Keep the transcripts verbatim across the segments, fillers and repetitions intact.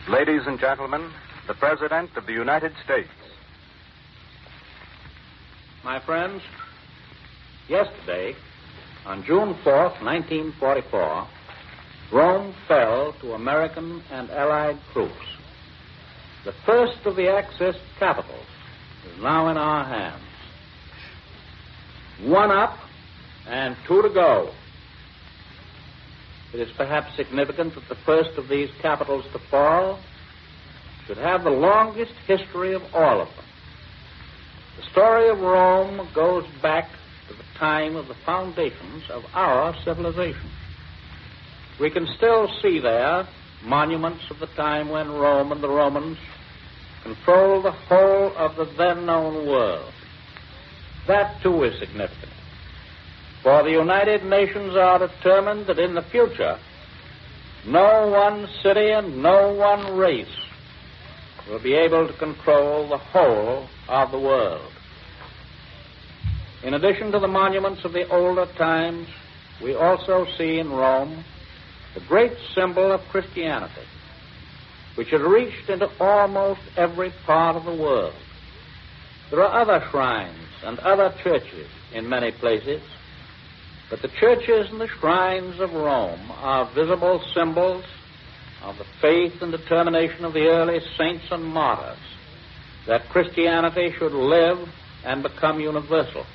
Ladies and gentlemen, the President of the United States. My friends, yesterday, on June fourth, nineteen forty-four, Rome fell to American and Allied troops. The first of the Axis capitals is now in our hands. One up and two to go. It is perhaps significant that the first of these capitals to fall should have the longest history of all of them. The story of Rome goes back to the time of the foundations of our civilization. We can still see there monuments of the time when Rome and the Romans controlled the whole of the then-known world. That, too, is significant. For the United Nations are determined that in the future, no one city and no one race will be able to control the whole of the world. In addition to the monuments of the older times, we also see in Rome the great symbol of Christianity, which had reached into almost every part of the world. There are other shrines and other churches in many places, but the churches and the shrines of Rome are visible symbols of the faith and determination of the early saints and martyrs that Christianity should live and become universal.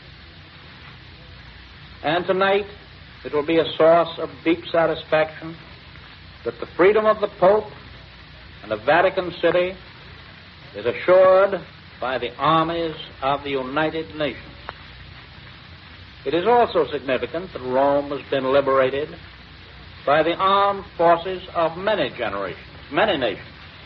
And tonight, it will be a source of deep satisfaction that the freedom of the Pope and the Vatican City is assured by the armies of the United Nations. It is also significant that Rome has been liberated by the armed forces of many generations, many nations.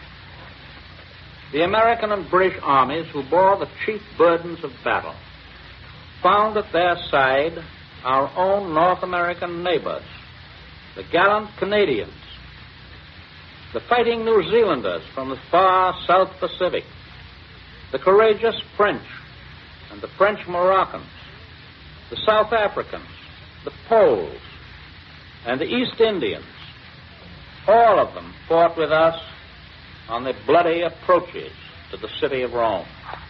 The American and British armies who bore the chief burdens of battle found at their side our own North American neighbors, the gallant Canadians, the fighting New Zealanders from the far South Pacific, the courageous French and the French Moroccans, the South Africans, the Poles, and the East Indians. All of them fought with us on the bloody approaches to the city of Rome.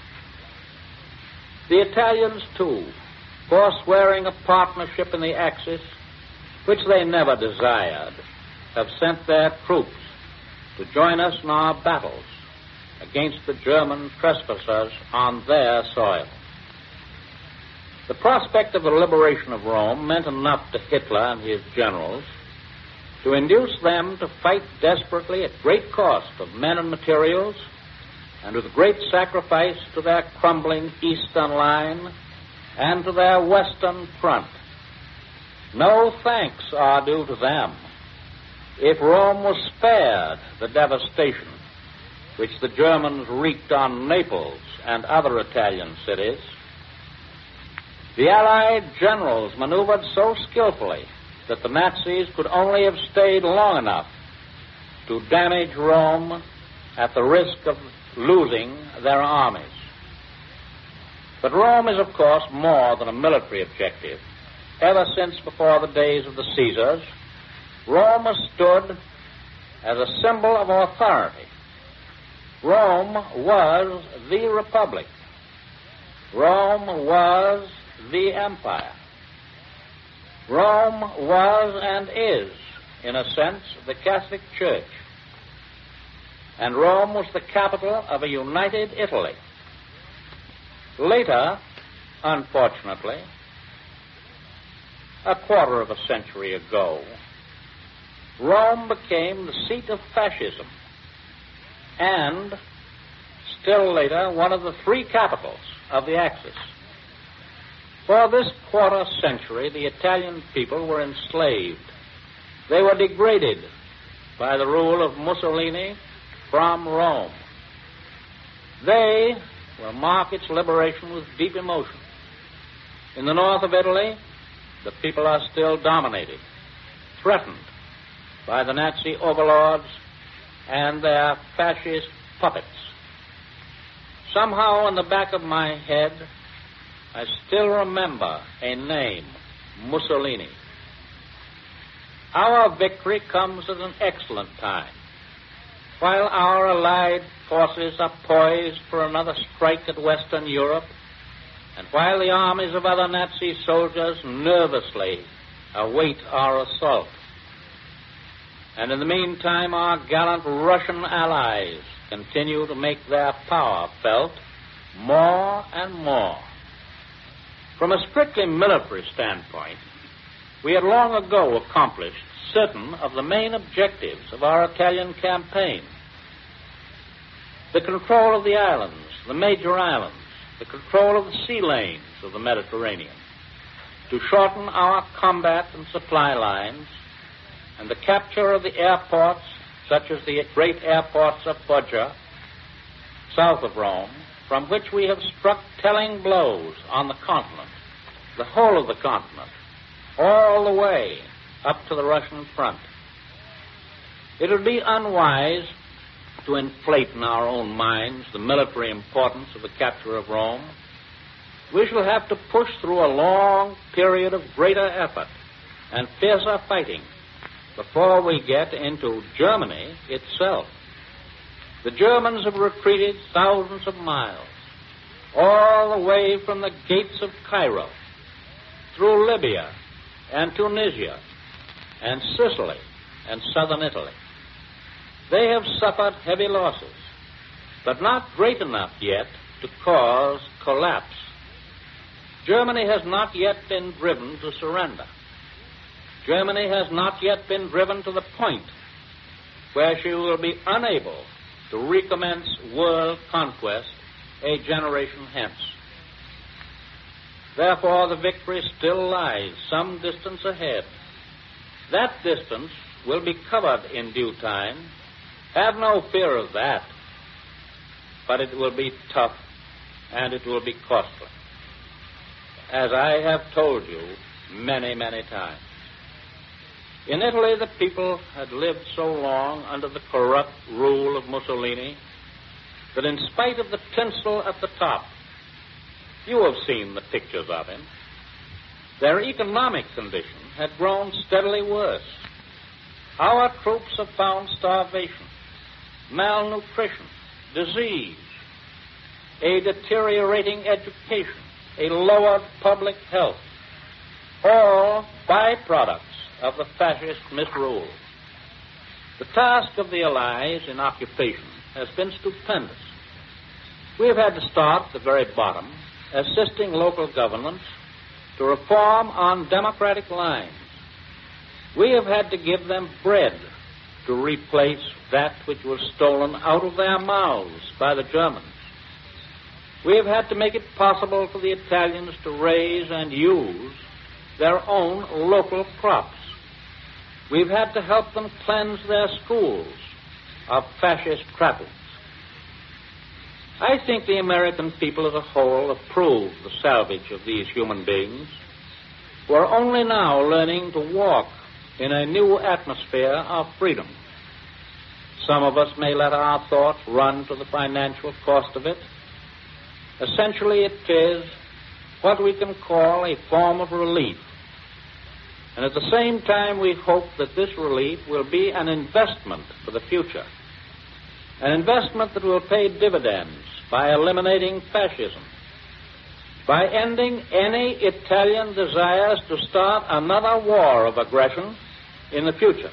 The Italians, too, forswearing a partnership in the Axis, which they never desired, have sent their troops to join us in our battles against the German trespassers on their soil. The prospect of the liberation of Rome meant enough to Hitler and his generals to induce them to fight desperately at great cost of men and materials and with great sacrifice to their crumbling eastern line and to their western front. No thanks are due to them if Rome was spared the devastation which the Germans wreaked on Naples and other Italian cities. The Allied generals maneuvered so skillfully that the Nazis could only have stayed long enough to damage Rome at the risk of losing their armies. But Rome is, of course, more than a military objective. Ever since before the days of the Caesars, Rome has stood as a symbol of authority. Rome was the Republic. Rome was the Empire. Rome was and is, in a sense, the Catholic Church. And Rome was the capital of a united Italy. Later, unfortunately, a quarter of a century ago, Rome became the seat of fascism and, still later, one of the three capitals of the Axis. For this quarter century, the Italian people were enslaved. They were degraded by the rule of Mussolini from Rome. They will mark its liberation with deep emotion. In the north of Italy, the people are still dominated, threatened by the Nazi overlords and their fascist puppets. Somehow in the back of my head, I still remember a name, Mussolini. Our victory comes at an excellent time. while our allied forces are poised for another strike at Western Europe, and while the armies of other Nazi soldiers nervously await our assault. And in the meantime, our gallant Russian allies continue to make their power felt more and more. From a strictly military standpoint, we had long ago accomplished certain of the main objectives of our Italian campaign. The control of the islands, the major islands, the control of the sea lanes of the Mediterranean, to shorten our combat and supply lines, and the capture of the airports, such as the great airports of Foggia, south of Rome, from which we have struck telling blows on the continent, the whole of the continent, all the way up to the Russian front. It would be unwise to inflate in our own minds the military importance of the capture of Rome. We shall have to push through a long period of greater effort and fiercer fighting before we get into Germany itself. The Germans have retreated thousands of miles, all the way from the gates of Cairo, through Libya and Tunisia and Sicily and southern Italy. They have suffered heavy losses, but not great enough yet to cause collapse. Germany has not yet been driven to surrender. Germany has not yet been driven to the point where she will be unable to recommence world conquest a generation hence. Therefore, the victory still lies some distance ahead. That distance will be covered in due time. Have no fear of that. But it will be tough, and it will be costly, as I have told you many, many times. In Italy, the people had lived so long under the corrupt rule of Mussolini that in spite of the tinsel at the top, you have seen the pictures of him, their economic condition had grown steadily worse. Our troops have found starvation, malnutrition, disease, a deteriorating education, a lowered public health, all byproducts of the fascist misrule. The task of the Allies in occupation has been stupendous. We have had to start at the very bottom, assisting local governments to reform on democratic lines. We have had to give them bread to replace that which was stolen out of their mouths by the Germans. We have had to make it possible for the Italians to raise and use their own local crops. We've had to help them cleanse their schools of fascist trappings. I think the American people as a whole approve the salvage of these human beings who are only now learning to walk in a new atmosphere of freedom. Some of us may let our thoughts run to the financial cost of it. Essentially, it is what we can call a form of relief. And at the same time, we hope that this relief will be an investment for the future, an investment that will pay dividends by eliminating fascism, by ending any Italian desires to start another war of aggression in the future.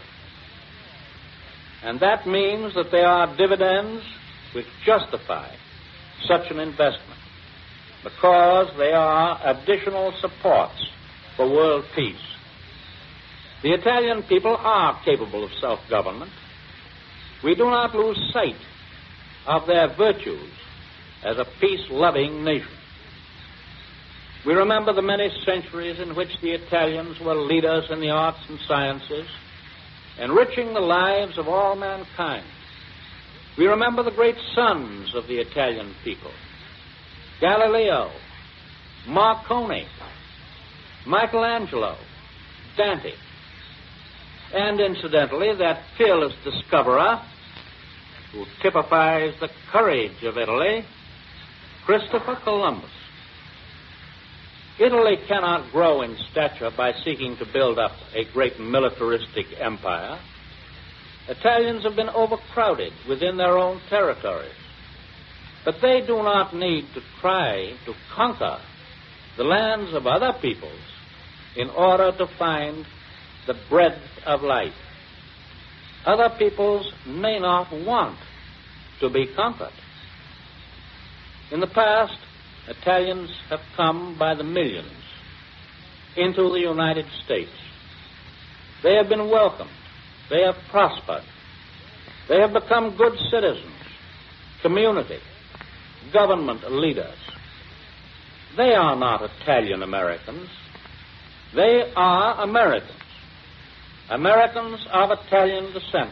And that means that there are dividends which justify such an investment because they are additional supports for world peace. The Italian people are capable of self-government. We do not lose sight of their virtues as a peace-loving nation. We remember the many centuries in which the Italians were leaders in the arts and sciences, enriching the lives of all mankind. We remember the great sons of the Italian people: Galileo, Marconi, Michelangelo, Dante, and incidentally, that fearless discoverer who typifies the courage of Italy, Christopher Columbus. Italy cannot grow in stature by seeking to build up a great militaristic empire, Italians have been overcrowded within their own territories. But they do not need to try to conquer the lands of other peoples in order to find the breadth of life. Other peoples may not want to be conquered. In the past, Italians have come by the millions into the United States. They have been welcomed. They have prospered. They have become good citizens, community, government leaders. They are not Italian Americans. They are Americans. Americans of Italian descent.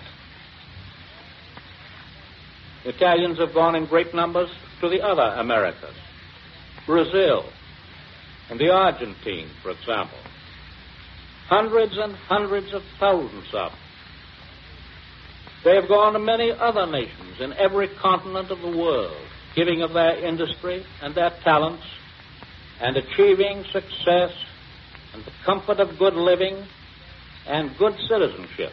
Italians have gone in great numbers to the other Americas, Brazil and the Argentine, for example. Hundreds and hundreds of thousands of them. They have gone to many other nations in every continent of the world, giving of their industry and their talents and achieving success and the comfort of good living and good citizenship.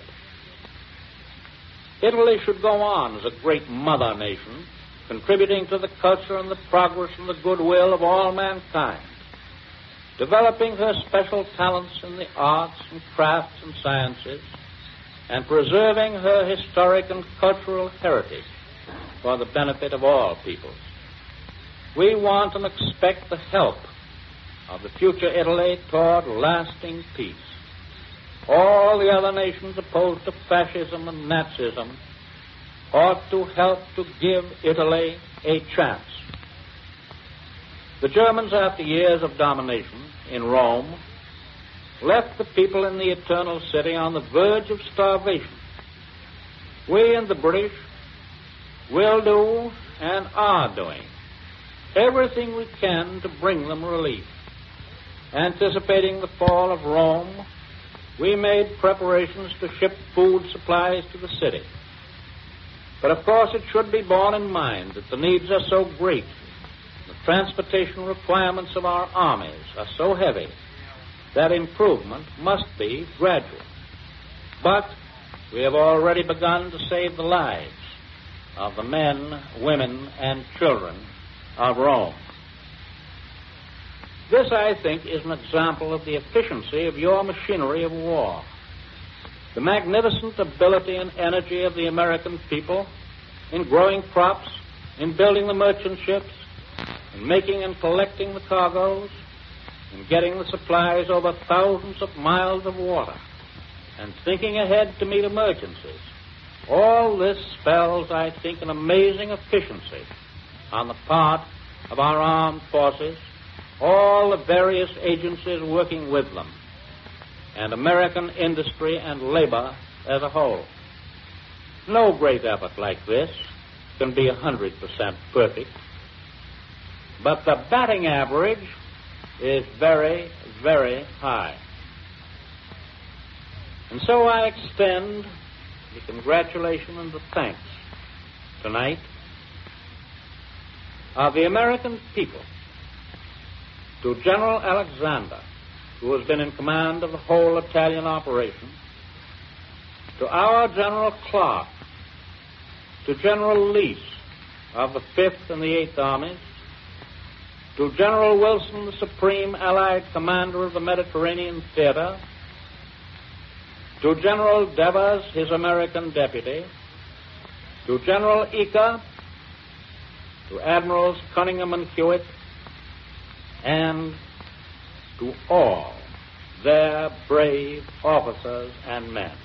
Italy should go on as a great mother nation, contributing to the culture and the progress and the goodwill of all mankind, developing her special talents in the arts and crafts and sciences, and preserving her historic and cultural heritage for the benefit of all peoples. We want and expect the help of the future Italy toward lasting peace. All the other nations opposed to fascism and Nazism ought to help to give Italy a chance. The Germans, after years of domination in Rome, left the people in the Eternal City on the verge of starvation. We and the British will do and are doing everything we can to bring them relief. Anticipating the fall of Rome, we made preparations to ship food supplies to the city. But of course it should be borne in mind that the needs are so great, the transportation requirements of our armies are so heavy, that improvement must be gradual. But we have already begun to save the lives of the men, women, and children of Rome. This, I think, is an example of the efficiency of your machinery of war. The magnificent ability and energy of the American people in growing crops, in building the merchant ships, in making and collecting the cargoes, in getting the supplies over thousands of miles of water, and thinking ahead to meet emergencies. All this spells, I think, an amazing efficiency on the part of our armed forces, all the various agencies working with them, and American industry and labor as a whole. No great effort like this can be one hundred percent perfect, but the batting average is very, very high. And so I extend the congratulations and the thanks tonight of the American people to General Alexander, who has been in command of the whole Italian operation, to our General Clark, to General Lease of the Fifth and the Eighth Armies, to General Wilson, the Supreme Allied Commander of the Mediterranean Theater, to General Devers, his American deputy, to General Eaker, to Admirals Cunningham and Hewitt, and to all their brave officers and men.